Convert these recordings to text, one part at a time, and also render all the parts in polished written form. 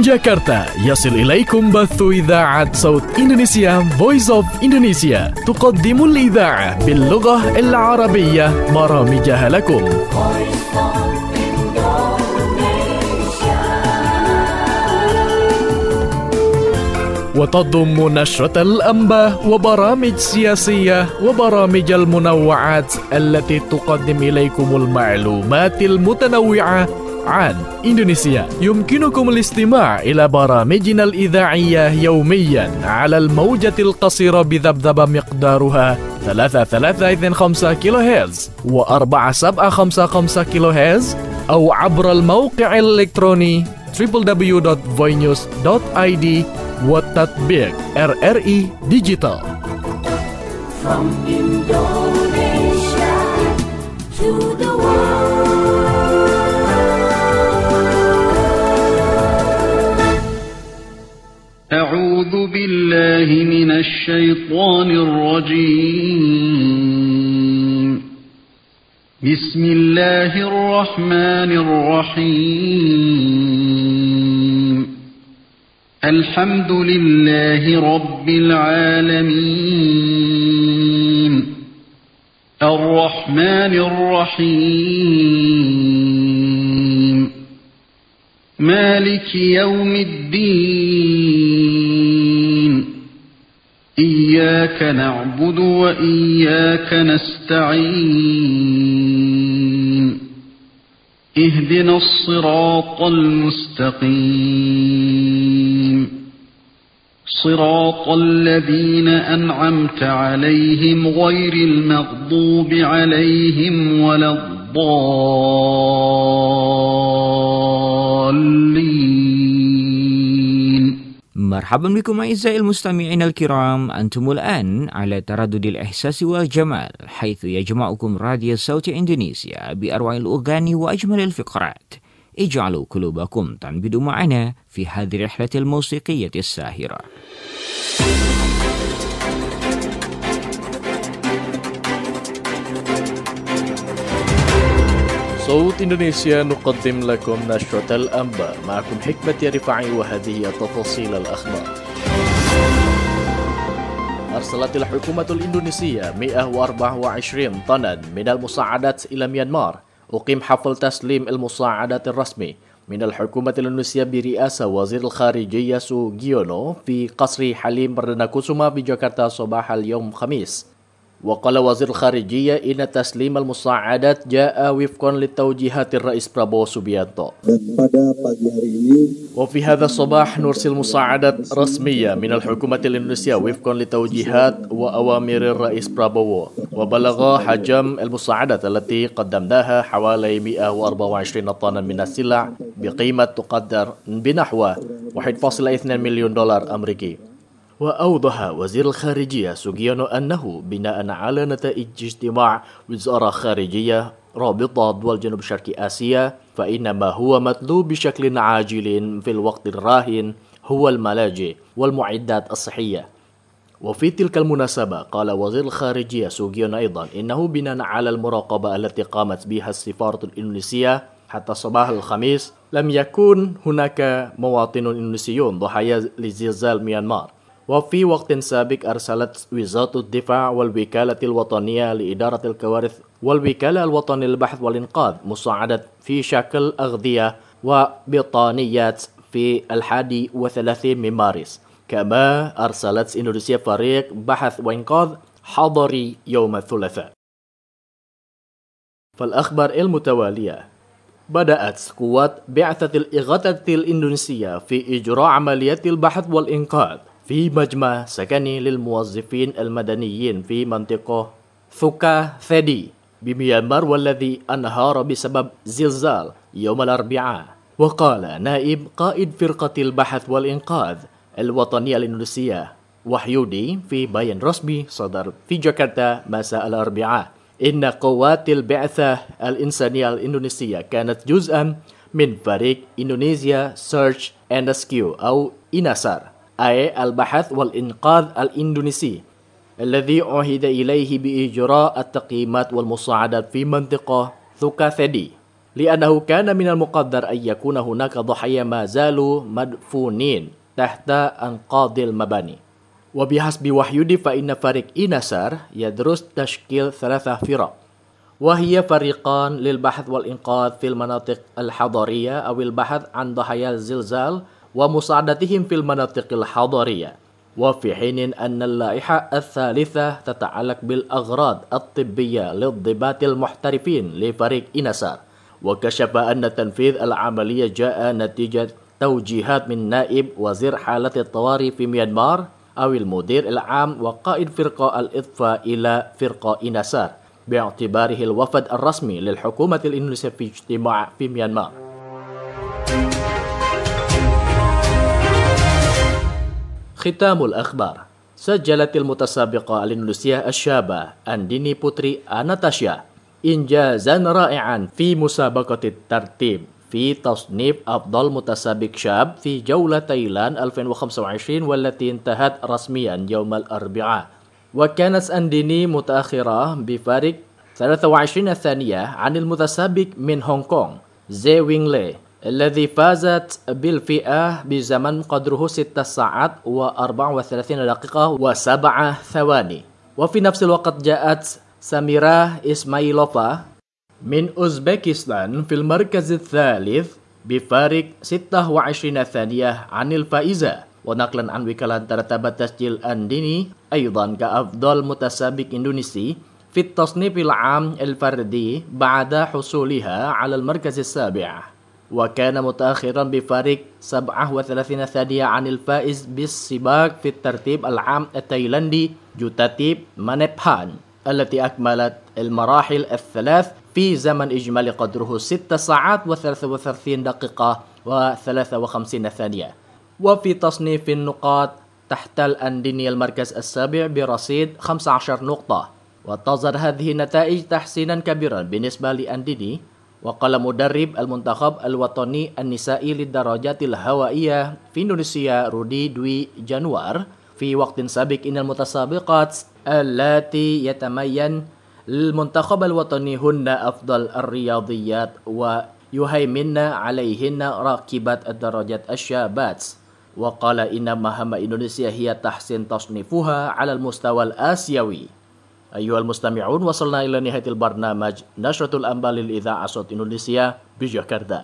جاكرتا يصل إليكم بث إذاعة صوت إندونيسيا Voice of Indonesia تقدم الإذاعة باللغة العربية برامجها لكم. وتضم نشرة الأنباء وبرامج سياسية وبرامج المنوعات التي تقدم إليكم المعلومات المتنوعة عن إندونيسيا. يمكنكم الاستماع إلى برامجنا الإذاعية يوميا على الموجة القصيرة بذبذبة مقدارها 3325 كيلو هرتز و4755 كيلو هرتز أو عبر الموقع الإلكتروني www.voinews.id وتطبيق RRI Digital. From Indonesia to the world. أعوذ بالله من الشيطان الرجيم. بسم الله الرحمن الرحيم. الحمد لله رب العالمين. الرحمن الرحيم. مالك يوم الدين. إياك نعبد وإياك نستعين. اهدنا الصراط المستقيم. صراط الذين أنعمت عليهم غير المغضوب عليهم ولا الضالين. مرحبا بكم أعزائي المستمعين الكرام. أنتم الآن على تردد الإحساس والجمال، حيث يجمعكم راديو صوت إندونيسيا بأروع الأغاني وأجمل الفقرات. اجعلوا قلوبكم تنبض معنا في هذه الرحلة الموسيقية الساهرة. صوت إندونيسيا نقدم لكم نشرة الأنباء. معكم حكمة رفاعي وهذه تفاصيل الأخبار. أرسلت الحكومة الإندونيسية 124 طنا من المساعدات إلى ميانمار. أقيم حفل تسليم المساعدات الرسمي من الحكومة الإندونيسية برئاسة وزير الخارجية سوغيونو في قصر حليم بردنا كوسوما بجاكرتا صباح اليوم خميس. وقال وزير الخارجية إن تسليم المساعدات جاء وفقا لتوجيهات الرئيس برابو سوبيانتو. وفي هذا الصباح نرسل مساعدات رسمية من الحكومة الإندونيسية وفقا لتوجيهات وأوامر الرئيس برابو. وبلغ حجم المساعدات التي قدمناها حوالي 124 طنا من السلع بقيمة تقدر بنحو 1.2 مليون دولار أمريكي. وأوضح وزير الخارجية سوغيونو أنه بناء على نتائج اجتماع وزارة خارجية رابطة دول جنوب شرق آسيا، فإنما هو مطلوب بشكل عاجل في الوقت الراهن هو الملاجئ والمعدات الصحية. وفي تلك المناسبة قال وزير الخارجية سوغيونو أيضا إنه بناء على المراقبة التي قامت بها السفارة الإندونيسية حتى صباح الخميس لم يكن هناك مواطنون إندونيسيون ضحايا لزلزال ميانمار. وفي وقت سابق أرسلت وزارة الدفاع والوكالة الوطنية لإدارة الكوارث والوكالة الوطنية للبحث والإنقاذ مساعدات في شكل أغذية وبطانيات في 31 من مارس. كما أرسلت إندونيسيا فريق بحث وإنقاذ حضري يوم الثلاثاء. فالأخبار المتوالية. بدأت قوات بعثة الإغاثة الإندونيسية في إجراء عمليات البحث والإنقاذ في مجمع سكني للموظفين المدنيين في منطقة ثوكا ثدي بميانمار، والذي انهار بسبب زلزال يوم الأربعاء. وقال نائب قائد فرقة البحث والإنقاذ الوطنية الإندونيسية وحيودي في بيان رسمي صدر في جاكرتا مساء الأربعاء إن قوات البعثة الإنسانية الإندونيسية كانت جزءا من فريق إندونيسيا Search and Rescue أو إناسار، أي البحث والإنقاذ الإندونيسي، الذي عهد إليه بإجراء التقييمات والمساعدات في منطقة ثوكا ثدي. لأنه كان من المقدر أن يكون هناك ضحايا ما زالوا مدفونين تحت أنقاض المباني. وبحسب وحيودي فإن فريق إنسار يدرس تشكيل 3 فرق، وهي فريقان للبحث والإنقاذ في المناطق الحضرية أو البحث عن ضحايا الزلزال ومساعدتهم في المناطق الحضرية، وفي حين أن اللائحة الثالثة تتعلق بالأغراض الطبية للضباط المحترفين لفريق إنسار. وكشف أن تنفيذ العملية جاء نتيجة توجيهات من نائب وزير حالة الطوارئ في ميانمار أو المدير العام وقائد فرقة الإطفاء إلى فرقة إنسار باعتباره الوفد الرسمي للحكومة الإندونيسية في اجتماع في ميانمار. ختام الأخبار. سجلت المتسابقة الإندونيسية الشابة أنديني بوتري أناتاشيا إنجازا رائعا في مسابقة الترتيب في تصنيف أفضل متسابق شاب في جولة تايلاند 2025 والتي انتهت رسميا يوم الأربعاء. وكانت أنديني متأخرة بفارق 23 ثانية عن المتسابق من هونغ كونغ زي وينغ لي الذي فازت بالفئة بزمن قدره 6 ساعات و34 دقيقة و7 ثواني. وفي نفس الوقت جاءت سميرة إسمايلوفا من أوزبكستان في المركز الثالث بفارق 26 ثانية عن الفائزة. ونقلا عن وكالة ترتب تسجيل أنديني أيضا كأفضل متسابق إندونيسي في التصنيف العام الفردي بعد حصولها على المركز السابع، وكان متأخرا بفارق 37 ثانية عن الفائز بالسباق في الترتيب العام التايلاندي جوتاتيب مانيبهان التي أكملت المراحل الثلاث في زمن إجمالي قدره 6 ساعات و33 دقيقة و53 ثانية. وفي تصنيف النقاط تحتل أنديني المركز السابع برصيد 15 نقطة، وتظهر هذه النتائج تحسينا كبيرا بالنسبة لأنديني. وقال مدرب المنتخب الوطني النسائي للدراجات الهوائية في إندونيسيا رودي دوي جانوار في وقت سابق إن المتسابقات التي يتمين المنتخب الوطني هن أفضل الرياضيات ويهيمن عليهن راكبات الدراجات الشابات. وقال إن مهام إندونيسيا هي تحسين تصنيفها على المستوى الآسيوي. أيها المستمعون، وصلنا إلى نهاية البرنامج نشرة الأنباء للإذاعة صوت إندونيسيا بجاكرتا.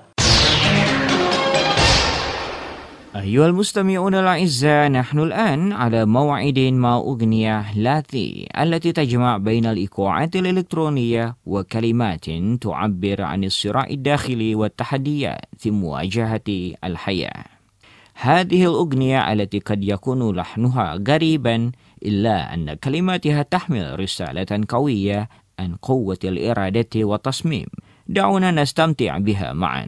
أيها المستمعون الأعزاء، نحن الآن على موعد مع أغنية لاثي التي تجمع بين الإيقاعات الإلكترونية وكلمات تعبر عن الصراع الداخلي والتحديات في مواجهة الحياة. هذه الأغنية التي قد يكون لحنها غريبا إلا أن كلماتها تحمل رسالة قوية عن قوة الإرادة والتصميم. دعونا نستمتع بها معا.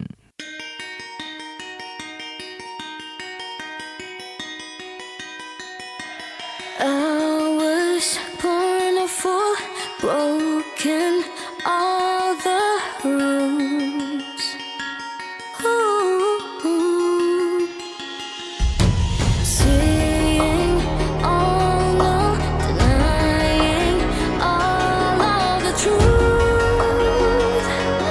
Broken all the rules. Saying all no, denying all of the truth.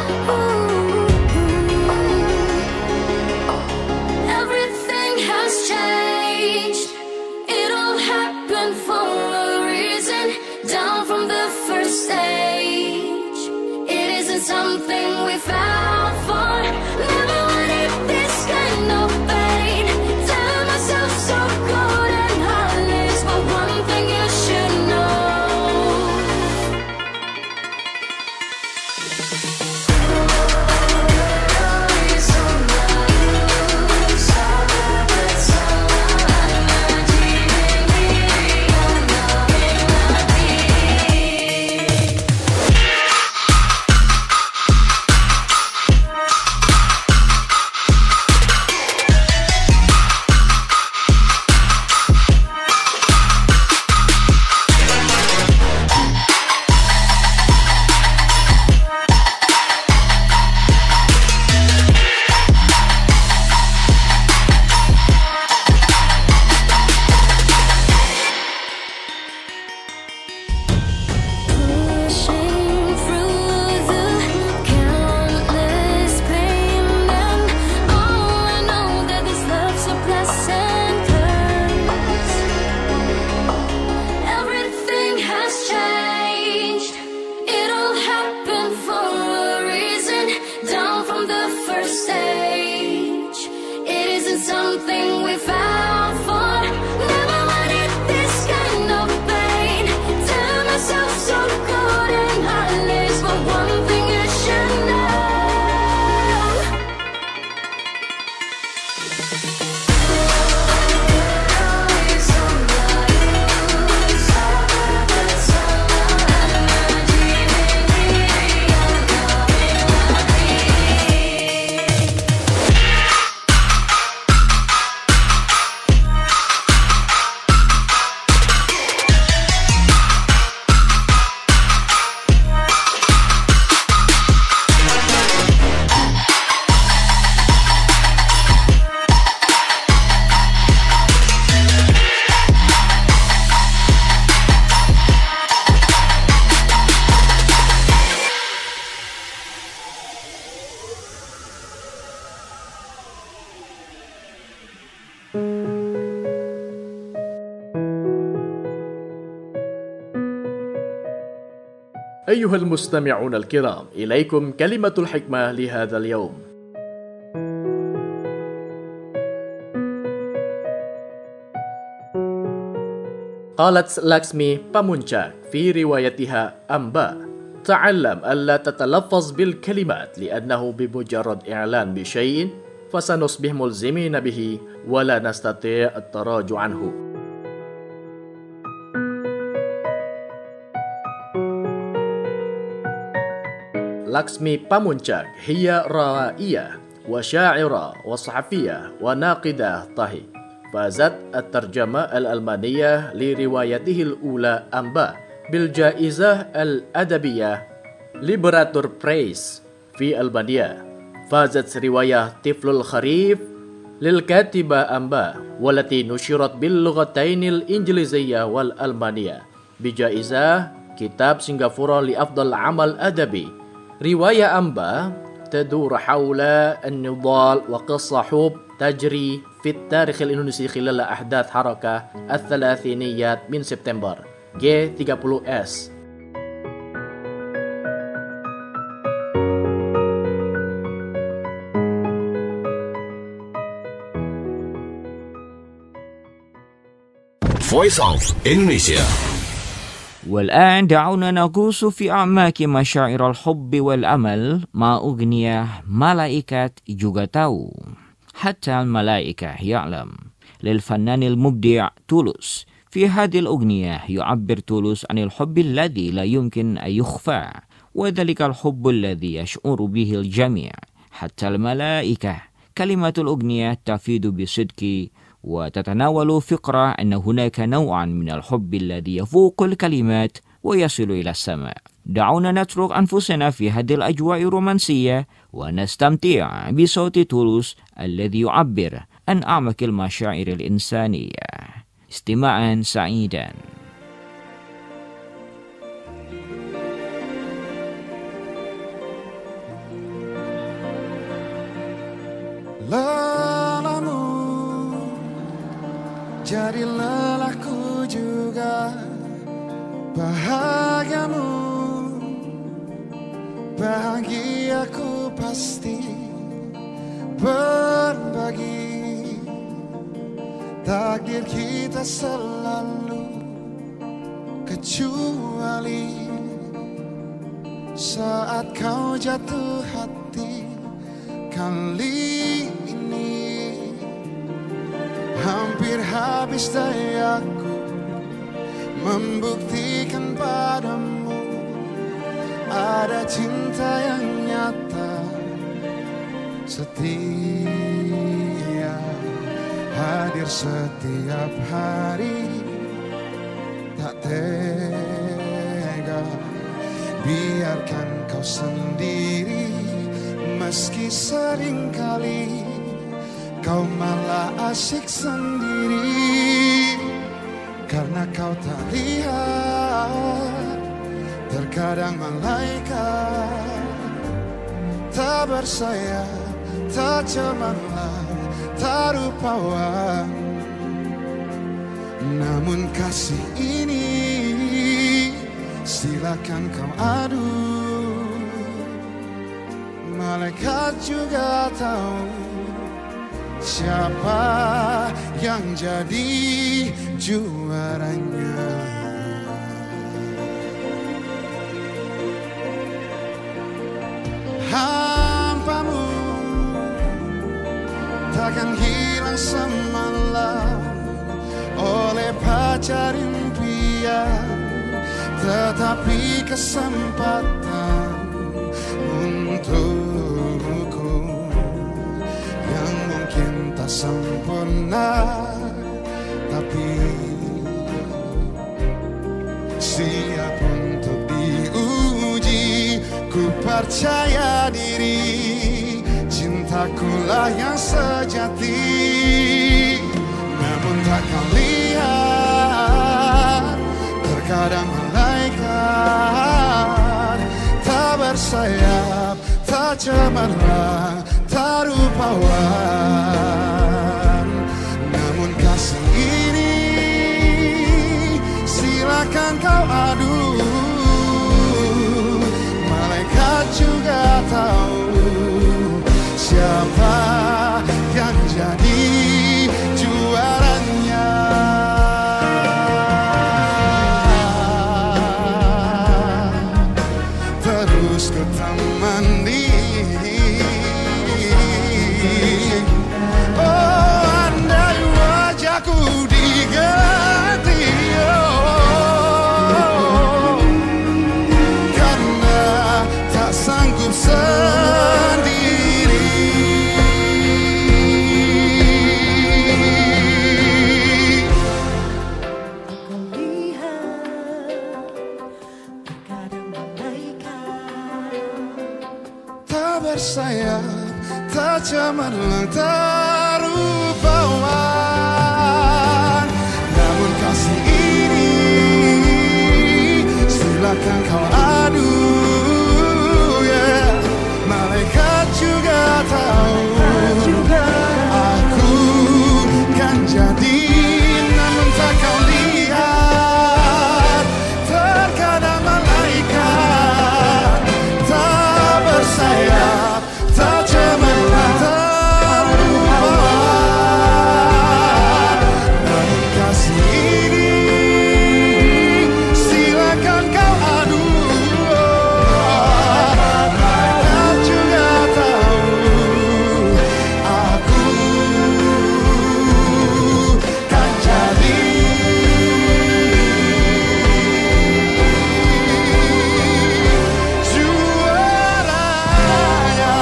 Everything has changed. It all happened for a reason. Down from the first stage, it isn't something we found for. Never wanted this kind of pain. Telling myself so good and heartless, but one thing you should know. أيها المستمعون الكرام، إليكم كلمة الحكمة لهذا اليوم. قالت لاكسمي بامونشاك في روايتها أنبا: تعلم ألا تتلفظ بالكلمات، لأنه بمجرد إعلان بشيء فسنصبح ملزمين به ولا نستطيع التراجع عنه. لاكسمي بامونشاك هي روائية وشاعرة وصحفية وناقدة طهي. فازت الترجمة الألمانية لروايته الأولى أنبا بالجائزة الأدبية ليبراتور برايس في ألمانيا. فازت رواية طفل الخريف للكاتبة أنبا، والتي نشرت باللغتين الإنجليزية والألمانية، بجائزة كتاب سنغافورة لأفضل عمل أدبي. رواية أنبا تدور حول النضال وقصة حب تجري في التاريخ الإندونيسي خلال أحداث حركة الثلاثينيات من سبتمبر G30S. Voice of Indonesia. والآن دعونا نغوص في أعماق مشاعر الحب والأمل مع أغنية ملائكة juga tahu حتى الملائكة يعلم للفنان المبدع تولوس. في هذه الأغنية يعبر تولوس عن الحب الذي لا يمكن أن يخفى، وذلك الحب الذي يشعر به الجميع حتى الملائكة. كلمات الأغنية تفيد بصدق وتتناول فكرة أن هناك نوعا من الحب الذي يفوق الكلمات ويصل إلى السماء. دعونا نترك أنفسنا في هذه الأجواء الرومانسية ونستمتع بصوت تولوس الذي يعبر عن أعمق المشاعر الإنسانية. استماعا سعيدا. Lelahmu jadi lelahku juga, bahagiamu bahagiaku pasti berbagi. Takdir kita selalu kecuali saat kau jatuh hati. Kali ini hampir habis dayaku membuktikan padamu ada cinta yang nyata, setia, hadir setiap hari. Tak tega biarkan kau sendiri, meski seringkali kau malah asyik sendiri. Karena kau tak lihat, terkadang malaikat tak bersayap, tak cemerlang, tak rupawan. Namun kasih ini silakan kau adu. Malaikat juga tahu siapa yang jadi juaranya. Hampamu takkan hilang semalam oleh pacar impian, tetapi kesempatan untukku yang mungkin tak sempurna, tapi siap untuk diuji. Ku percaya diri, cintakulah yang sejati. Namun tak kau lihat, terkadang malaikat tak bersayap, tak cemerlang, tak rupawan. Namun kasih ini silakan kau adu. tak bersayap, tak cemerlang, tak rupawan. Namun kasih ini silakan kau adu, yeah. Malaikat juga tahu aku kan jadi, namun tak kau lihat. Terkadang malaikat tak bersayap, tak cemerlang, tak rupawan. Namun kasih ini silakan kau adu, malaikat juga tahu aku kan jadi juaranya.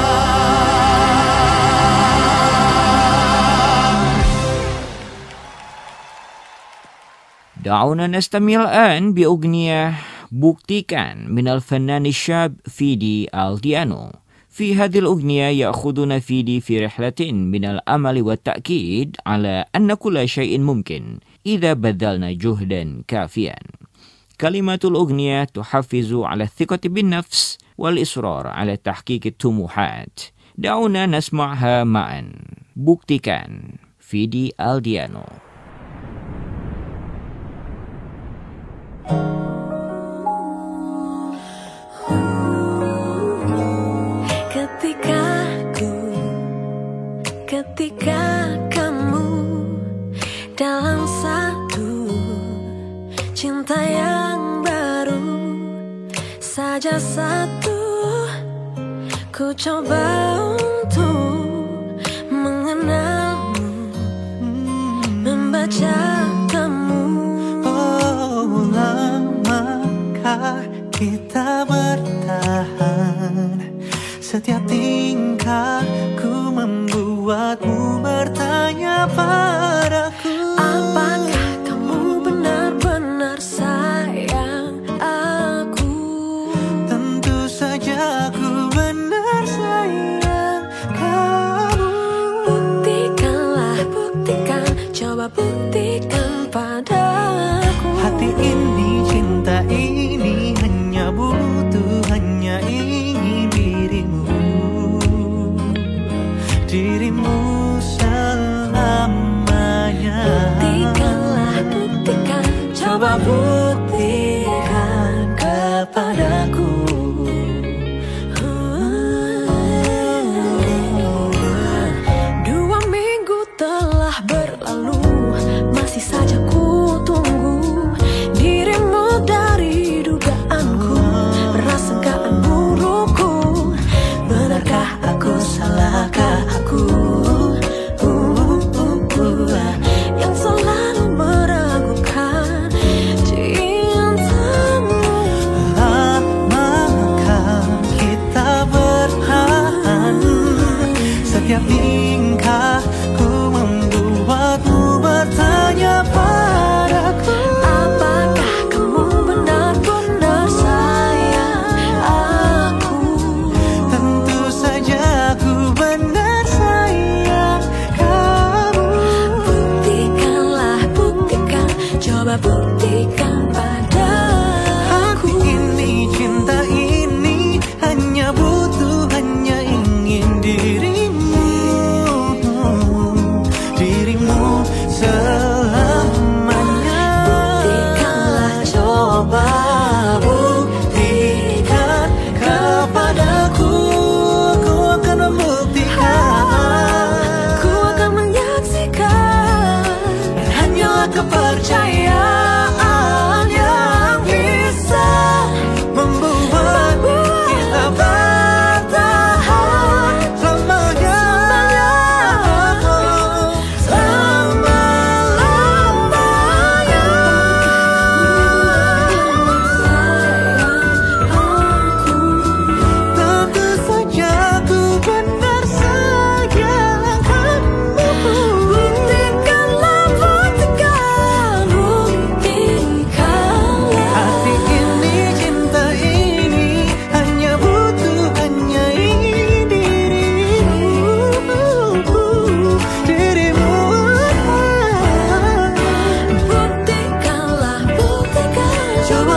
دعونا نستمع الآن بأغنية بوكتيكان من الفنان الشاب فيدي ألديانو. في هذه الأغنية يأخذنا فيدي في رحلة من الأمل والتأكيد على أن كل شيء ممكن إذا بذلنا جهدا كافيا. كلمات الأغنية تحفز على الثقة بالنفس والإصرار على تحقيق الطموحات. دعونا نسمعها معا. بوكتيكان فيدي ألديانو. Ketika kamu dalam satu cinta yang baru saja satu, ku coba untuk mengenalmu, membaca kamu. Oh, lamakah kita bertahan? Setiap tingkahku membuatmu bertanya padaku, Apakah kamu benar-benar sayang aku? tentu saja ku benar sayang kamu. Buktikanlah, buktikan, coba buktikan padaku. Hati ini, cinta ini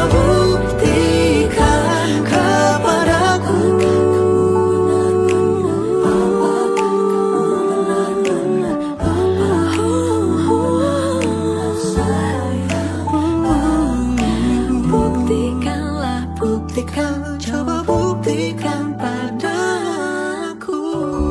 buktikan kepadaku Buktikanlah, buktikan, coba buktikan padaku.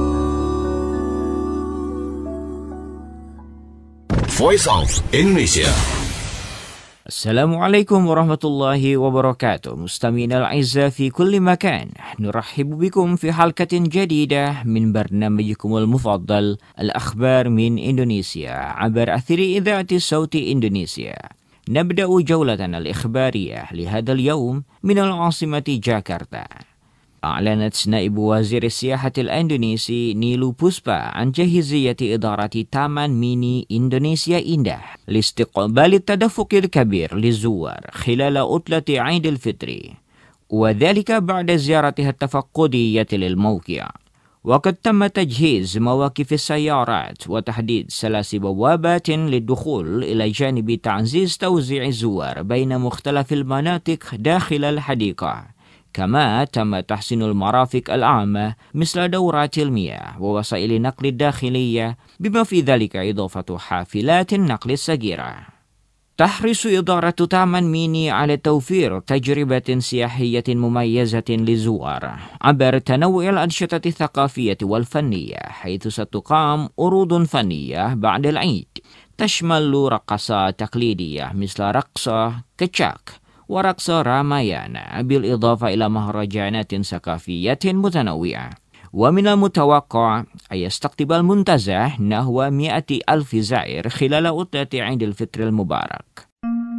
Voice of Indonesia. Assalamualaikum warahmatullahi wabarakatuh. مستمعينا الأعزاء في كل مكان، نرحب بكم في حلقة جديدة من برنامجكم المفضل الأخبار من إندونيسيا عبر أثير إذاعة صوت إندونيسيا. نبدأ جولتنا الإخبارية لهذا اليوم من العاصمة جاكرتا. أعلنت نائب وزير السياحة الإندونيسي نيلو بوسبا عن جاهزية إدارة تامان ميني إندونيسيا إنده لاستقبال التدفق الكبير للزوار خلال عطلة عيد الفطر، وذلك بعد زيارتها التفقدية للموقع. وقد تم تجهيز مواقف السيارات وتحديد 3 بوابات للدخول إلى جانب تعزيز توزيع الزوار بين مختلف المناطق داخل الحديقة. كما تم تحسين المرافق العامة مثل دورات المياه ووسائل النقل الداخلية، بما في ذلك إضافة حافلات النقل الصغيرة. تحرص إدارة تامان ميني على توفير تجربة سياحية مميزة للزوار عبر تنوع الأنشطة الثقافية والفنية، حيث ستقام عروض فنية بعد العيد تشمل رقصات تقليدية مثل رقص كتشاك ورقص رامايانا، بالإضافة إلى مهرجانات ثقافية متنوعة. ومن المتوقع أن يستقطب المنتزه نحو 100,000 زائر خلال عطلة عيد الفطر المبارك.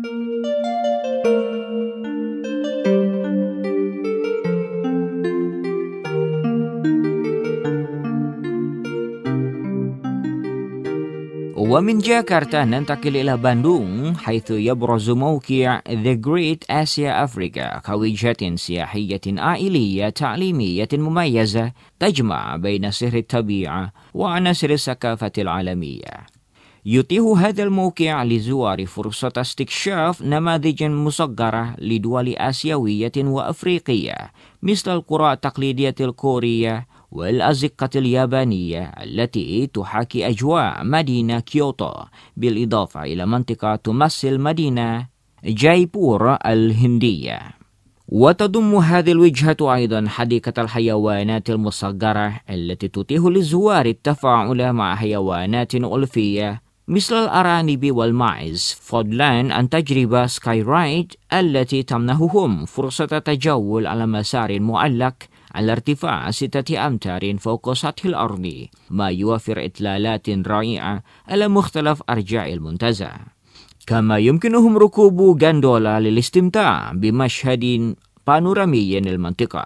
ومن جاكرتا ننتقل إلى باندونغ، حيث يبرز موقع The Great Asia Africa كوجهة سياحية عائلية تعليمية مميزة تجمع بين سحر الطبيعة وعناصر الثقافة العالمية. يتيح هذا الموقع لزوار فرصة استكشاف نماذج مصغرة لدول آسيوية وأفريقية مثل القرى التقليدية الكورية والأزقة اليابانية التي تحاكي أجواء مدينة كيوتو، بالإضافة إلى منطقة تمثل مدينة جايبور الهندية. وتضم هذه الوجهة أيضا حديقة الحيوانات المصغرة التي تتيح للزوار التفاعل مع حيوانات ألفية مثل الأرانب والماعز، فضلا عن تجربة سكاي رايد التي تمنحهم فرصة تجول على مسار معلق على ارتفاع 6 أمتار فوق سطح الأرض، ما يوفر إطلالات رائعة على مختلف أرجاء المنتزه. كما يمكنهم ركوب غاندولا للاستمتاع بمشهد بانورامي للمنطقة.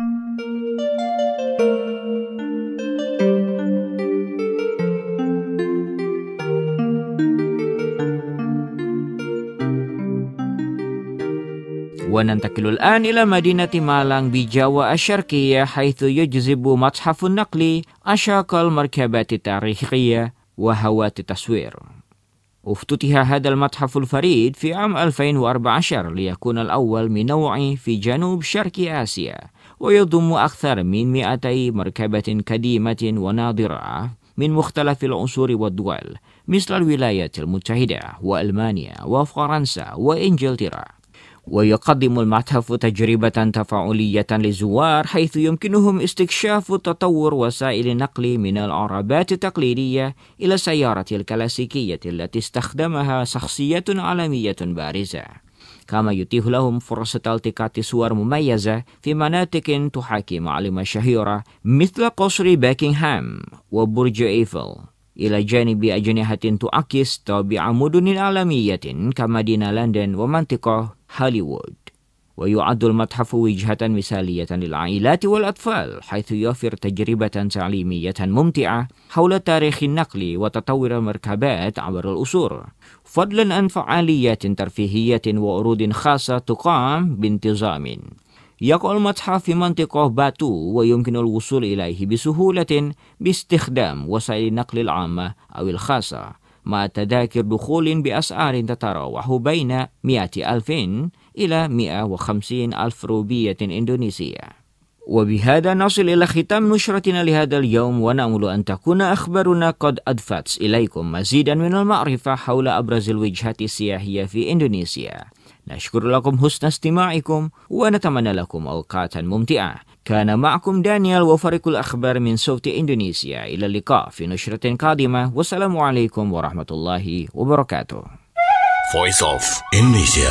وننتقل الآن إلى مدينة مالانغ بجاوا الشرقية، حيث يجذب متحف النقل عشاق المركبات التاريخية وهوات التصوير. افتتح هذا المتحف الفريد في عام 2014 ليكون الأول من نوعه في جنوب شرق آسيا، ويضم أكثر من 200 مركبة قديمة ونادرة من مختلف العصور والدول مثل الولايات المتحدة وألمانيا وفرنسا وإنجلترا. ويقدم المتحف تجربة تفاعلية للزوار، حيث يمكنهم استكشاف تطور وسائل النقل من العربات التقليدية إلى السيارة الكلاسيكية التي استخدمها شخصية عالمية بارزة. كما يتيح لهم فرصة التقاط صور مميزة في مناطق تحاكي معالم شهيرة مثل قصر باكنغهام وبرج إيفل، إلى جانب أجنحة تعكس طابع مدن عالمية كمدينة لندن ومنطقة هوليوود. ويعد المتحف وجهة مثالية للعائلات والأطفال، حيث يوفر تجربة تعليمية ممتعة حول تاريخ النقل وتطور المركبات عبر العصور، فضلا عن فعاليات ترفيهية وعروض خاصة تقام بانتظام. يقع المتحف في منطقة باتو، ويمكن الوصول إليه بسهولة باستخدام وسائل النقل العامة أو الخاصة، مع تذاكر دخول بأسعار تتراوح بين 100,000 إلى 150,000 روبية إندونيسية. وبهذا نصل إلى ختام نشرتنا لهذا اليوم، ونأمل أن تكون أخبارنا قد أضفت إليكم مزيدا من المعرفة حول أبرز الوجهات السياحية في إندونيسيا. نشكر لكم حسن استماعكم ونتمنى لكم أوقاتا ممتعة. كان معكم دانيال وفريق الأخبار من صوت إندونيسيا. إلى اللقاء في نشرة قادمة، والسلام عليكم ورحمة الله وبركاته. Voice of Indonesia.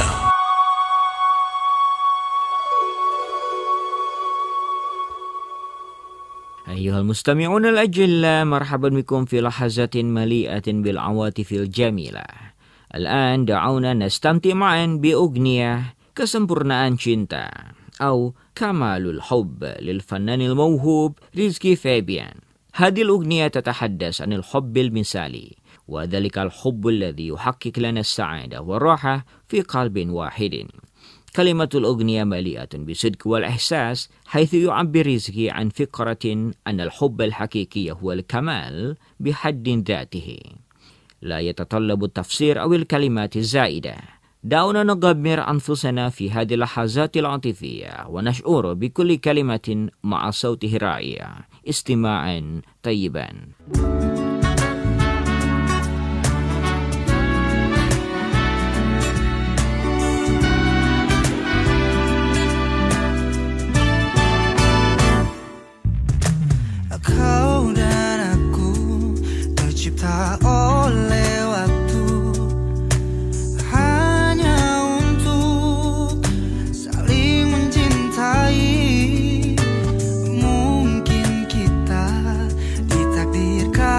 أيها المستمعون الأجلاء، مرحبا بكم في لحظات مليئة بالعواطف الجميلة. الآن دعونا نستمتع معا بأغنية كسempurnaan cinta أو كمال الحب للفنان الموهوب ريزكي فابيان. هذه الأغنية تتحدث عن الحب المثالي، وذلك الحب الذي يحقق لنا السعادة والراحة في قلب واحد. كلمة الأغنية مليئة بالصدق والإحساس، حيث يعبر ريزكي عن فكرة أن الحب الحقيقي هو الكمال بحد ذاته، لا يتطلب التفسير أو الكلمات الزائدة. دعونا نغمر أنفسنا في هذه اللحظات العاطفية ونشعر بكل كلمة مع صوته الرائع. استماعا طيبا. Kau dan aku tercipta oleh waktu, hanya untuk saling mencintai. Mungkin kita ditakdirkan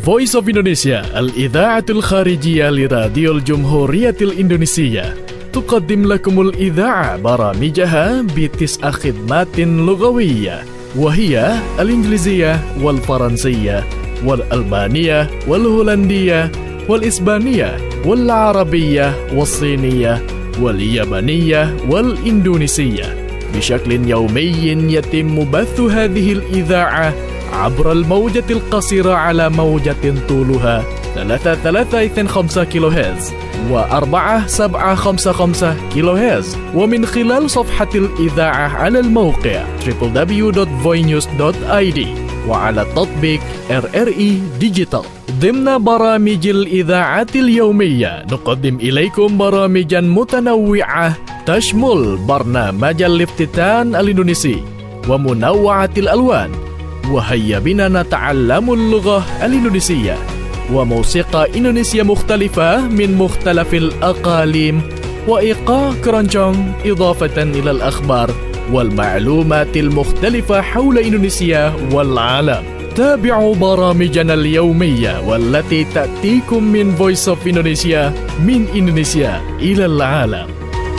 Voice of Indonesia الإذاعة الخارجية لراديو الجمهورية الإندونيسية تقدم لكم الإذاعة برامجها ب9 خدمات لغوية، وهي الإنجليزية والفرنسية والألبانية والهولندية والإسبانية والعربية والصينية واليابانية والإندونيسية. بشكل يومي يتم بث هذه الإذاعة عبر الموجة القصيرة على موجة طولها 3325 كيلو هرتز و4755 كيلو هرتز، ومن خلال صفحة الإذاعة على الموقع www.voinews.id وعلى التطبيق RRI Digital. ضمن برامج الإذاعة اليومية نقدم إليكم برامجا متنوعة تشمل برنامج الافتتان الإندونيسي ومنوعة الألوان، وهيا بنا نتعلم اللغة الإندونيسية، وموسيقى إندونيسية مختلفة من مختلف الأقاليم، وإيقاع كرانشونغ، إضافة إلى الأخبار والمعلومات المختلفة حول إندونيسيا والعالم. تابعوا برامجنا اليومية والتي تأتيكم من Voice of Indonesia من إندونيسيا إلى العالم.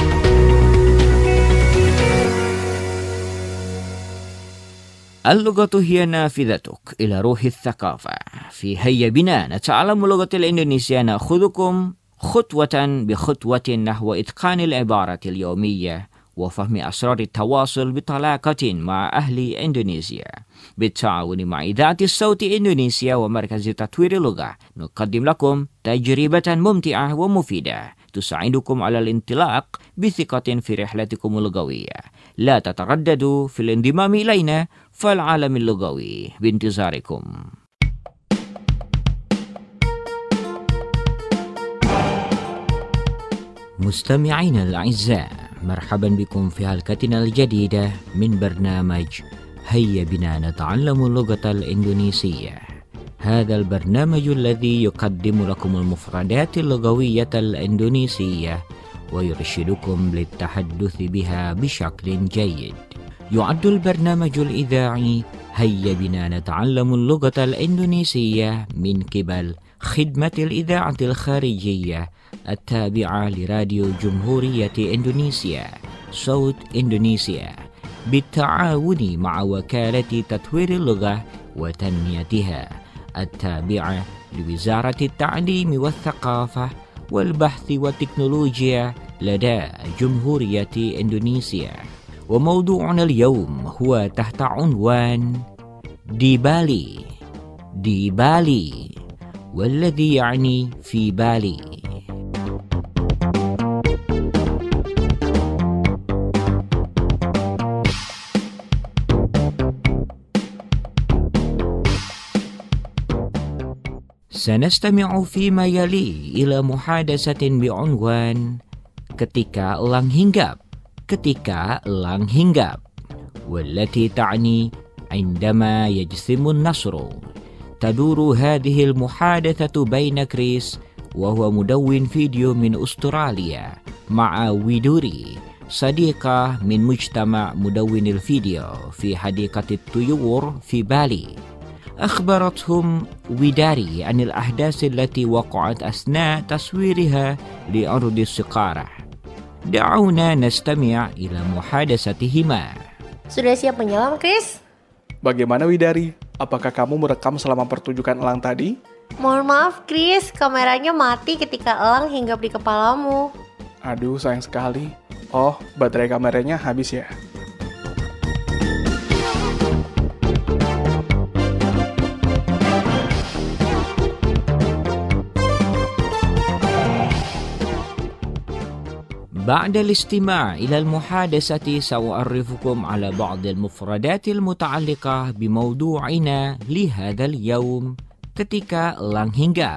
اللغة هي نافذتك إلى روح الثقافة. في هيا بنا نتعلم اللغة الإندونيسية نأخذكم خطوة بخطوة نحو إتقان العبارة اليومية وفهم أسرار التواصل بطلاقة مع أهل إندونيسيا. بالتعاون مع إذاعة الصوت إندونيسيا ومركز تطوير اللغة نقدم لكم تجربة ممتعة ومفيدة تساعدكم على الانطلاق بثقة في رحلتكم اللغوية. لا تترددوا في الانضمام إلينا، فالعالم اللغوي بانتظاركم. مستمعينا الأعزاء، مرحبا بكم في حلقتنا الجديدة من برنامج هيا بنا نتعلم اللغة الإندونيسية. هذا البرنامج الذي يقدم لكم المفردات اللغوية الإندونيسية ويرشدكم للتحدث بها بشكل جيد. يعد البرنامج الإذاعي هيا بنا نتعلم اللغة الإندونيسية من قبل خدمة الإذاعة الخارجية التابعة لراديو جمهورية إندونيسيا صوت إندونيسيا بالتعاون مع وكالة تطوير اللغة وتنميتها التابعة لوزارة التعليم والثقافة والبحث والتكنولوجيا لدى جمهورية إندونيسيا. وموضوعنا اليوم هو تحت عنوان دي بالي، والذي يعني في بالي. سنستمع فيما يلي إلى محادثة بعنوان ketika elang hinggap والتي تعني عندما يجسم النصر. تدور هذه المحادثة بين كريس وهو مدون فيديو من أستراليا مع ويدوري صديقة من مجتمع مدون الفيديو في حديقة الطيور في بالي. أخبرتهم ويداري عن الأحداث التي وقعت أثناء تصويرها لعرض السقارة. دعونا نستمع إلى محادثتهما. Sudah siap menyelam, Chris? Bagaimana Widari? Apakah kamu merekam selama pertunjukan elang tadi? Mohon maaf, Chris. Kameranya mati ketika elang hinggap di kepalamu. Aduh, sayang sekali. Oh, baterai kameranya habis ya? بعد الاستماع إلى المحادثة سأعرفكم على بعض المفردات المتعلقة بموضوعنا لهذا اليوم ketika elang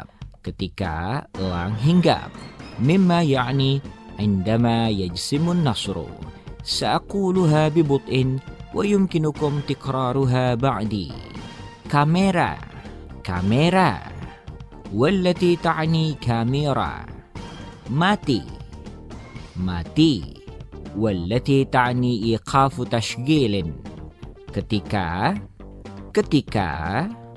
hinggap مما يعني عندما يجسم النصر. سأقولها ببطء ويمكنكم تكرارها بعدي. كاميرا والتي تعني كاميرا. mati والتي تعني إيقاف تشغيل. ketika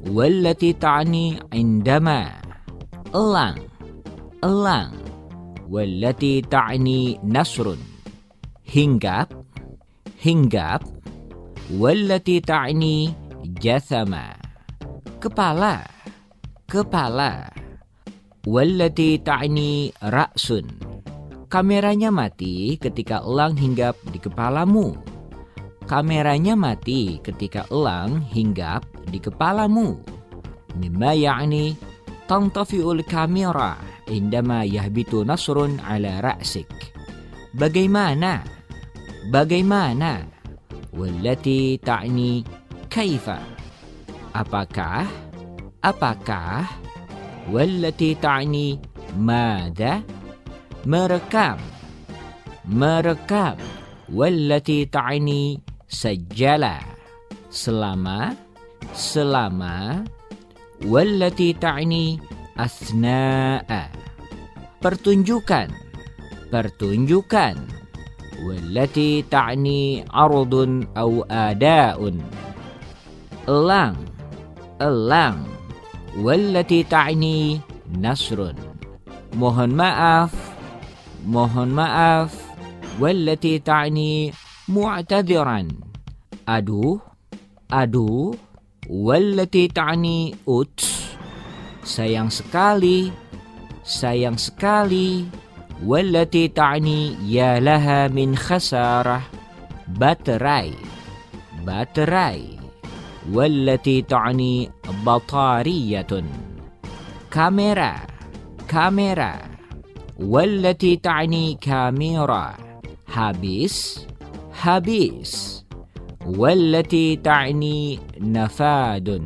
wallati ta'ni indama. Elang, elang. Wallati ta'ni nasrun. Hinggap, hinggap. Wallati ta'ni jathama. Kepala, kepala. Wallati ta'ni ra'sun. Kameranya mati ketika elang hinggap di kepalamu. Kameranya mati ketika elang hinggap di kepalamu. Mimma ya'ni tantafi'ul kamera indama yahbitu nasrun ala ra'sik. Bagaimana? Bagaimana? Wallati ta'ni kaifa. Apakah? Apakah? Wallati ta'ni madha. Merekam. Merekam. Wallati ta'ni sajjala. Selama. Selama. Wallati ta'ni asna'a. Pertunjukan. Pertunjukan. Wallati ta'ni ardun au ada'un. Elang. Elang. Wallati ta'ni nasrun. Mohon maaf. Mohon maaf. Wallati ta'ni mu'tadiran. Aduh. Aduh. Wallati ta'ni uts. Sayang sekali. Sayang sekali. Wallati ta'ni ya laha min khasarah. Baterai. Baterai. Wallati ta'ni batariyatun. Kamera. Kamera. Wallati ta'ni kamera. Habis. Habis. Wallati ta'ni nafadun.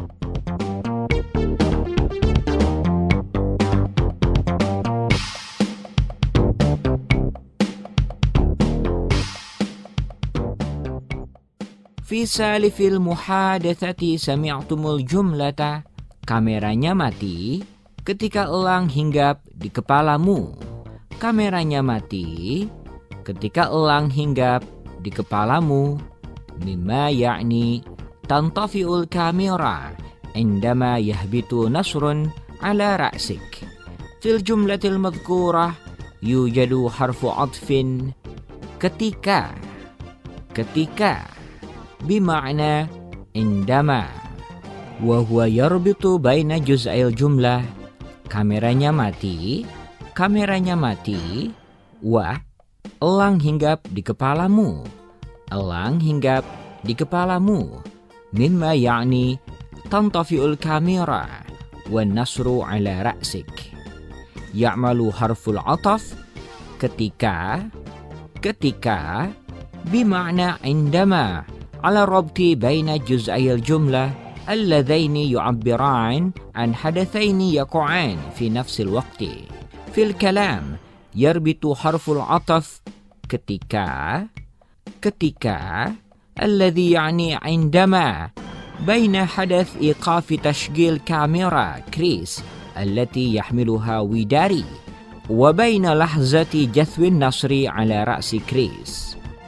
Fi salifil muhadatsati sami'tumul jumlata. Kameranya mati ketika elang hinggap di kepalamu. Kameranya mati ketika elang hinggap di kepalamu. Mimma ya'ni tantafi'ul kamera indama yahbitu nasrun ala ra'sik. Fil jumlatil madhkurah yujadu harfu atfin ketika. Ketika bima'na indama wa huwa yarbitu baina juz'il jumlah. Kameranya mati, kameranya mati. Wa, elang hinggap di kepalamu. Elang hinggap di kepalamu. Mimma ya'ni tantafi'ul kamera wa nasru ala ra'sik. Ya'malu harful ataf ketika. Ketika bima'na indama على الربط بين جزئي الجملة اللذين يعبران عن حدثين يقعان في نفس الوقت. في الكلام يربط حرف العطف ketika. Ketika الذي يعني عندما بين حدث إيقاف تشغيل كاميرا كريس التي يحملها ويداري وبين لحظة جثو النصر على رأس كريس.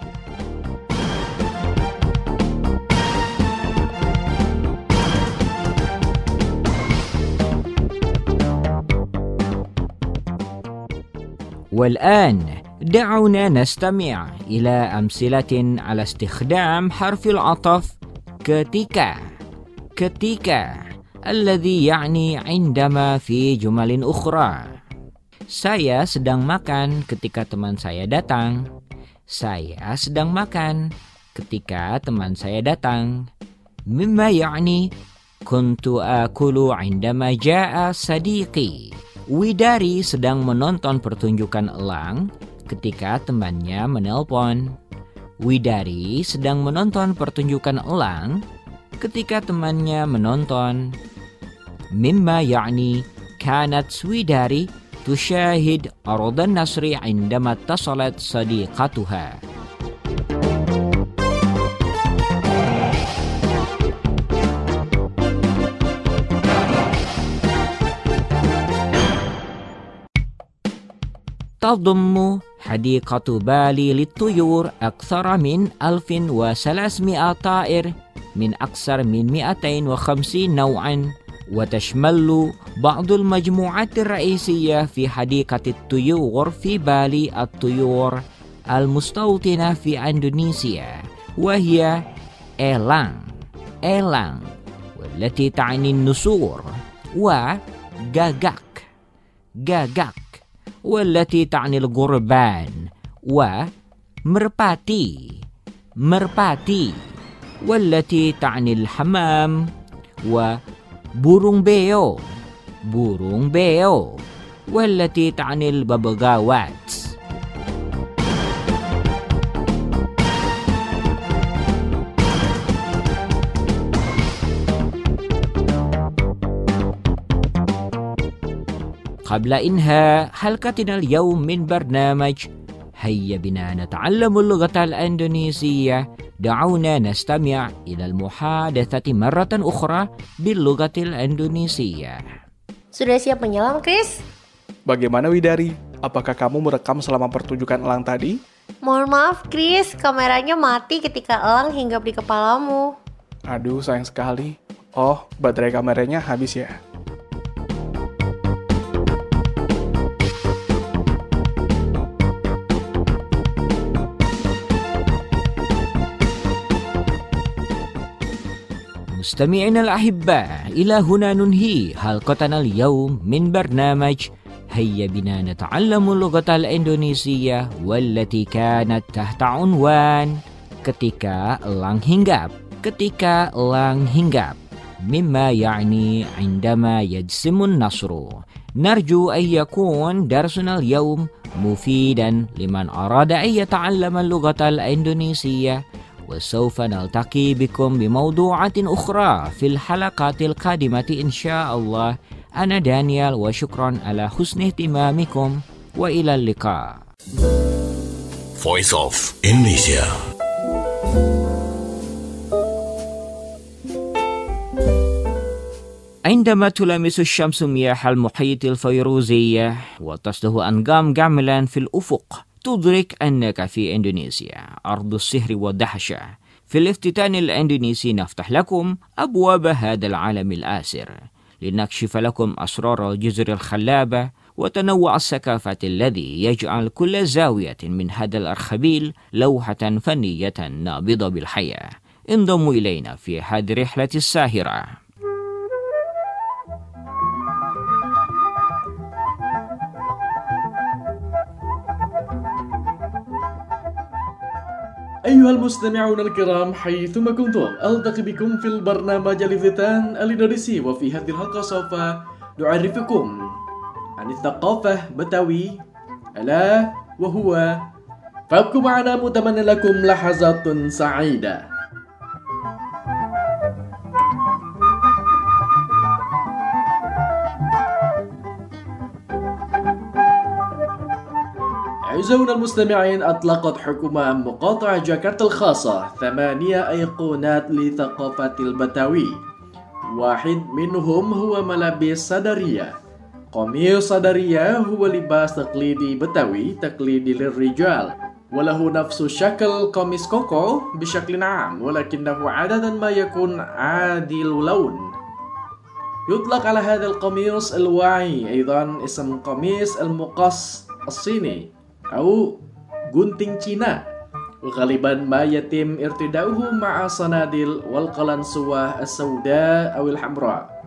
والآن دعونا نستمع إلى أمثلة على استخدام حرف العطف ketika. Ketika الذي يعني عندما في جمل أخرى. Saya sedang makan ketika teman saya datang. Saya sedang makan ketika teman saya datang. مما يعني كنت آكل عندما جاء صديقي. Widari sedang menonton pertunjukan elang ketika temannya menelpon. Widari sedang menonton pertunjukan elang ketika temannya menonton. Mimma ya'ni kanat Widari tushahid ardan nasri indama tasalat sadiqatuha. تضم حديقة بالي للطيور أكثر من 1300 طائر من أكثر من 250 نوعاً، وتشمل بعض المجموعات الرئيسية في حديقة الطيور في بالي الطيور المستوطنة في إندونيسيا، وهي إيلانغ والتي تعني النسور، وجاجاك والتي تعني الغربان، ومرباتي والتي تعني الحمام، وبورونغ بيو والتي تعني الببغاوات. قبل إنهاء حلقتنا اليوم من برنامج هيا بنا نتعلم اللغة الإندونيسية، دعونا نستمع إلى المحادثة مرة أخرى باللغة الإندونيسية. Sudah siap menyelam, Chris? Bagaimana Widari? Apakah kamu merekam selama pertunjukan elang tadi? Mohon maaf, Chris. Kameranya mati ketika elang hinggap di kepalamu. Aduh, sayang sekali. Oh, baterai kameranya habis ya? مستمعينا الأحباء، إلى هنا ننهي حلقتنا اليوم من برنامج هيا بنا نتعلم اللغة الإندونيسية، والتي كانت تحت عنوان ketika elang hinggap، مما يعني عندما يجسم النصر. نرجو أن يكون درسنا اليوم مفيدا لمن أراد أن يتعلم اللغة الإندونيسية، وسوف نلتقي بكم بموضوعات أخرى في الحلقات القادمة إن شاء الله. أنا دانيال، وشكرا على حسن اهتمامكم، وإلى اللقاء. Voice of Indonesia. عندما تلامس الشمس مياه المحيط الفيروزية وتصدح أنغام جاملا في الأفق، تدرك أنك في إندونيسيا، أرض السحر والدهشة. في الافتتان الإندونيسي نفتح لكم أبواب هذا العالم الآسر، لنكشف لكم أسرار الجزر الخلابة وتنوع الثقافات الذي يجعل كل زاوية من هذا الأرخبيل لوحة فنية نابضة بالحياة. انضموا إلينا في هذه الرحلة الساهرة. أيها المستمعون الكرام حيثما كنتم، ألتقي بكم في البرنامج الافتتان الإندونيسي، وفي هذه الحلقة سوف نعرفكم عن الثقافة بتاوي، ألا وهو فابقوا معنا متمنى لكم لحظات سعيدة. أعزائنا المستمعين، أطلقت حكومة مقاطعة جاكرتا الخاصة 8 أيقونات لثقافة البتاوي. واحد منهم هو ملابس صدرية. قميص صدرية هو لباس تقليدي بتاوي تقليدي للرجال، وله نفس شكل قميص كوكو بشكل عام، ولكنه عادة ما يكون عادي اللون. يطلق على هذا القميص الواعي أيضا اسم قميص المقص الصيني أو gunting Cina، وغالبا ما يتم ارتداؤه مع صنادل والقلنسوة السوداء أو الحمراء.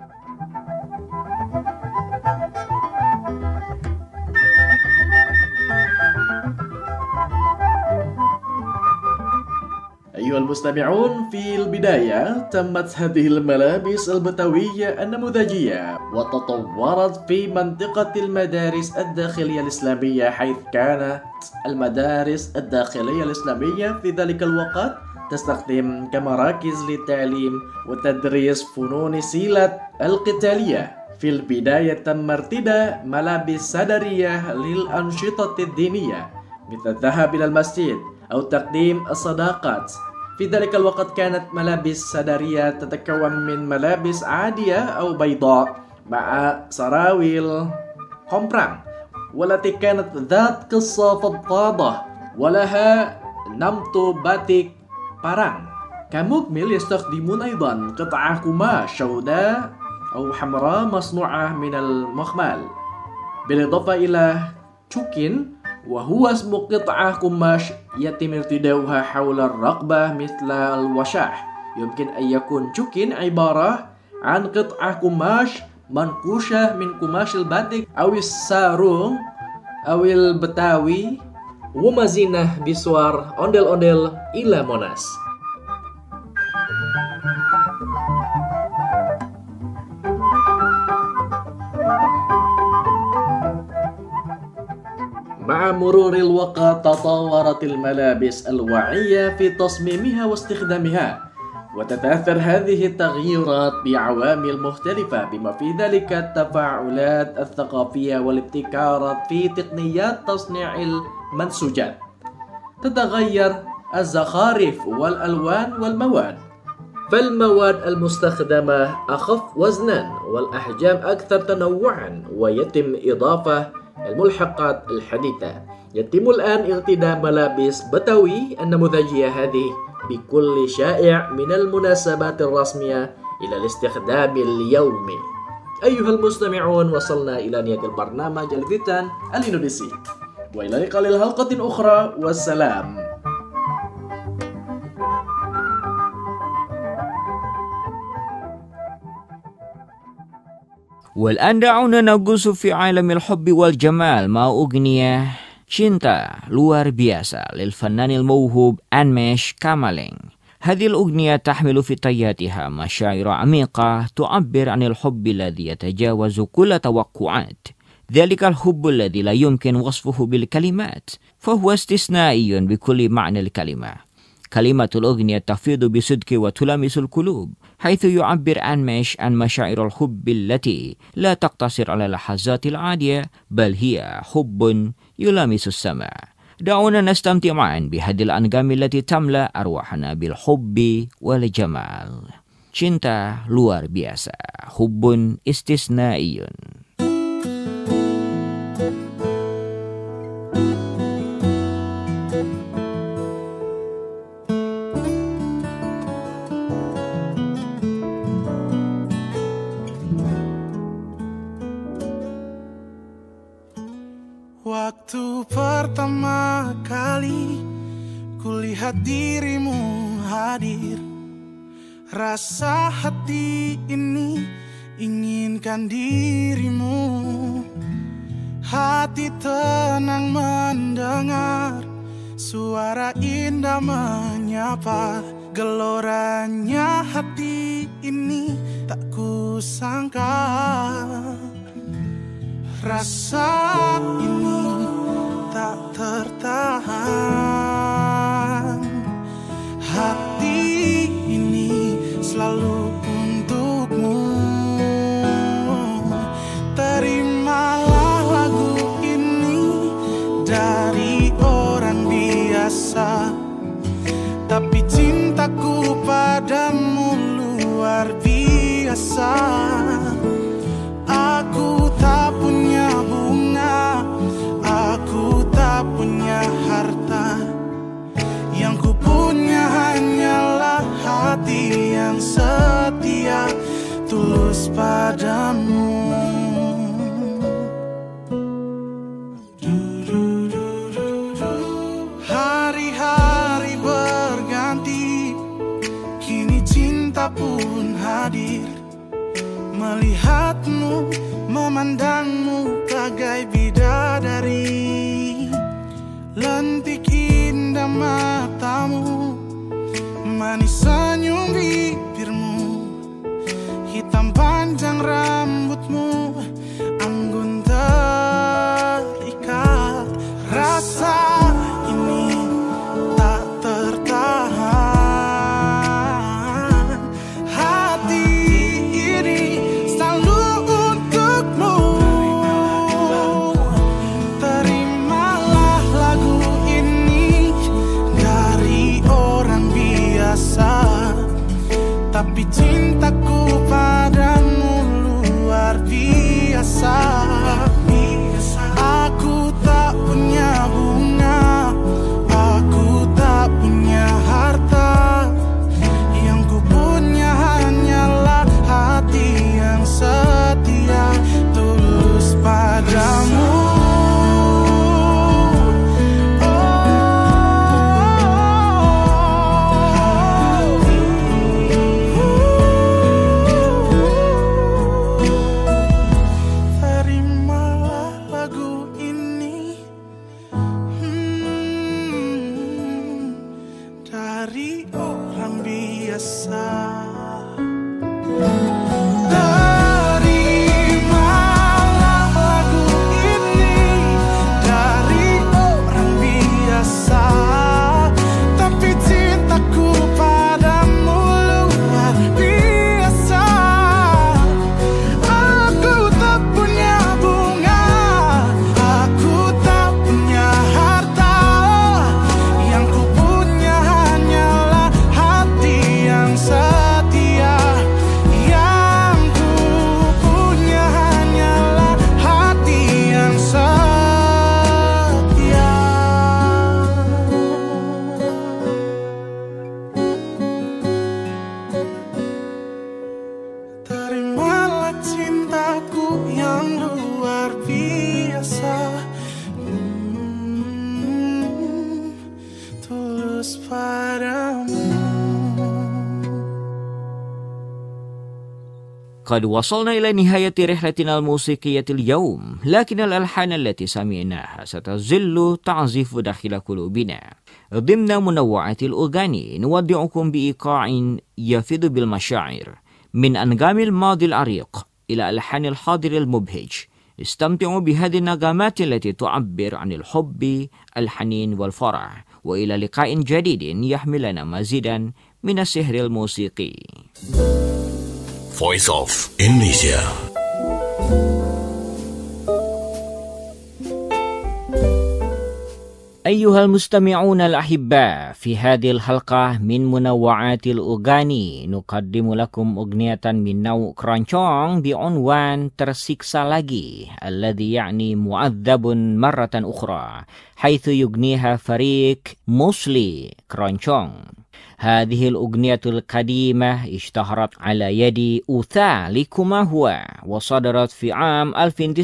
أيها المستمعون، في البداية تمت هذه الملابس البتوية النموذجية وتطورت في منطقة المدارس الداخلية الإسلامية، حيث كانت المدارس الداخلية الإسلامية في ذلك الوقت تستخدم كمراكز للتعليم وتدريس فنون السيلات القتالية. في البداية تم ارتداء ملابس صدرية للأنشطة الدينية مثل الذهاب إلى المسجد أو تقديم الصداقات. في ذلك الوقت كانت ملابس صدرية تتكون من ملابس عادية أو بيضاء مع سراويل komprang والتي كانت ذات قصة فضفاضة ولها نمط باتيك باران. كمكمل يستخدمون أيضا قطعة قماش سوداء أو حمراء مصنوعة من المخمل، بالإضافة إلى تشوكين وهو اسم قطعة قماش يتم ارتداؤها حول الرقبة مثل الوشاح. يمكن أن يكون تشوكين عبارة عن قطعة قماش منقوشة من قماش الباتيك أو السارung أو البتاوي ومزينة بصور ondel-ondel إلى Monas. مع مرور الوقت تطورت الملابس الواعية في تصميمها واستخدامها، وتتأثر هذه التغييرات بعوامل مختلفة بما في ذلك التفاعلات الثقافية والابتكارات في تقنيات تصنيع المنسوجات. تتغير الزخارف والألوان والمواد، فالمواد المستخدمة أخف وزنا والأحجام أكثر تنوعا، ويتم إضافة الملحقات الحديثة. يتم الآن ارتداء ملابس بدوي النموذجية هذه بكل شائع من المناسبات الرسمية إلى الاستخدام اليومي. أيها المستمعون، وصلنا إلى نهاية البرنامج الفتن الإندونيسي، وإلى لقاء الحلقة أخرى، والسلام. والآن دعونا نغوص في عالم الحب والجمال مع أغنية cinta luar biasa للفنان الموهوب أنميش كامالينغ. هذه الأغنية تحمل في طياتها مشاعر عميقة تعبر عن الحب الذي يتجاوز كل توقعات، ذلك الحب الذي لا يمكن وصفه بالكلمات، فهو استثنائي بكل معنى الكلمة. كلمة الأغنية تفيض بصدق وتلامس القلوب، حيث يعبر أنميش عن مشاعر الحب التي لا تقتصر على اللحظات العادية، بل هي حب يلامس السماء. دعونا نستمتع معا بهذه الأنغام التي تملأ أرواحنا بالحب والجمال. cinta luar biasa، حب استثنائي. Waktu pertama kali kulihat dirimu hadir, rasa hati ini inginkan dirimu. Hati tenang mendengar suara indah menyapa, geloranya hati ini tak kusangka. Rasa ini tak tertahan, hati ini selalu untukmu. Terimalah lagu ini dari orang biasa, tapi cintaku padamu luar biasa. Aku tak punya bunga, aku tak punya harta, yang ku punya hanyalah hati yang setia, tulus padamu. Hari-hari berganti, kini cinta pun hadir. Melihatmu, memandangmu bagai bidadari, lentik indah matamu, manis senyum bibirmu, hitam panjang rambutmu, anggun terikat. Rasa ini tak tertahan, hati قد وصلنا إلى نهاية رحلتنا الموسيقية اليوم، لكن الألحان التي سمعناها ستظل تعزف داخل قلوبنا. ضمن منوعات الأغاني نودعكم بإيقاع يفيض بالمشاعر من أنغام الماضي العريق إلى ألحان الحاضر المبهج. استمتعوا بهذه النغمات التي تعبر عن الحب، الحنين والفرح، وإلى لقاء جديد يحملنا مزيدا من السحر الموسيقي. Voice of Indonesia. أيها المستمعون الأحباء، في هذه الحلقة من منوعات الأغاني نقدم لكم أغنية من نوع keroncong بعنوان tersiksa lagi الذي يعني معذب مرة أخرى، حيث يغنيها فريق موسلي keroncong. هذه الأغنية القديمة اشتهرت على يد أوثا لكما هو، وصدرت في عام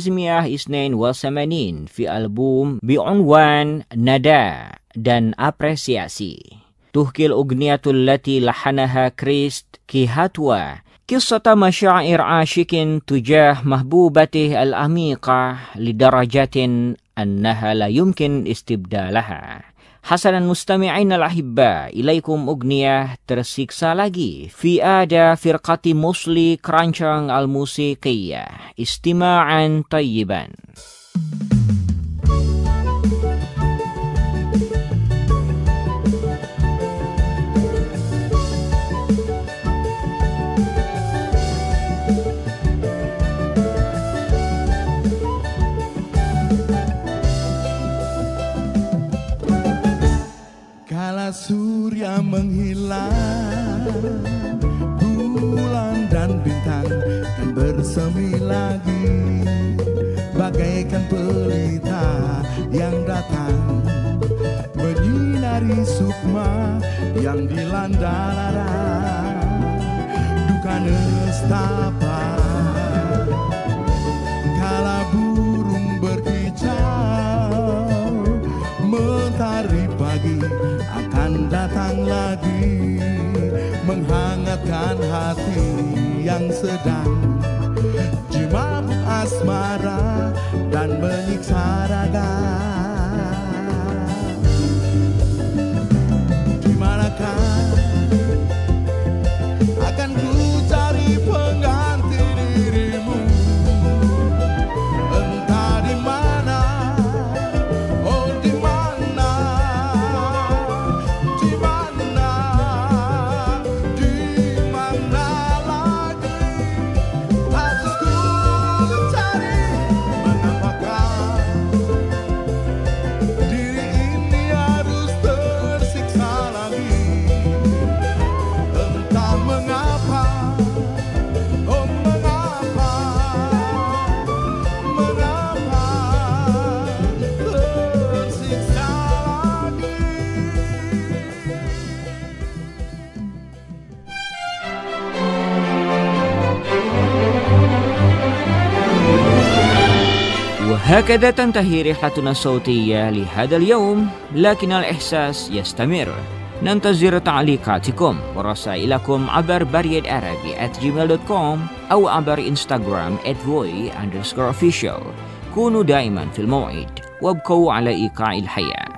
1982 في ألبوم بعنوان ندا dan Apresiasi. تحكي الأغنية التي لحنها كريست كيهاتوا قصة مشاعر عاشق تجاه محبوبته العميقة لدرجة أنها لا يمكن استبدالها. حسنا مستمعين الأحباء، إليكم أغنية tersiksa lagi في أداء فرقة موسلي keroncong الموسيقية. استماعا طيبا. Surya menghilang, bulan dan bintang kan bersemi lagi, bagaikan pelita yang datang menyinari sukma yang dilanda lara, duka nestapa kala burung berkicau, mentari pagi akan datang lagi, menghangatkan hati yang sedang dimabuk asmara dan menyiksa raga. Di manakah akan ku cari pengganti dirimu? Entah di mana, oh di mana, di mana, di mana lagi harus ku cari? Mengapakah diri ini harus tersiksa lagi? Entah mengapa, oh mengapa, mengapa tersiksa lagi? وهكذا تنتهي رحلتنا الصوتية لهذا اليوم، لكن الإحساس يستمر. ننتظر تعليقاتكم ورسائلكم عبر بريد عربي @gmail.com أو عبر إنستغرام @voi_official. كونوا دائما في الموعد وابقوا على إيقاع الحياة.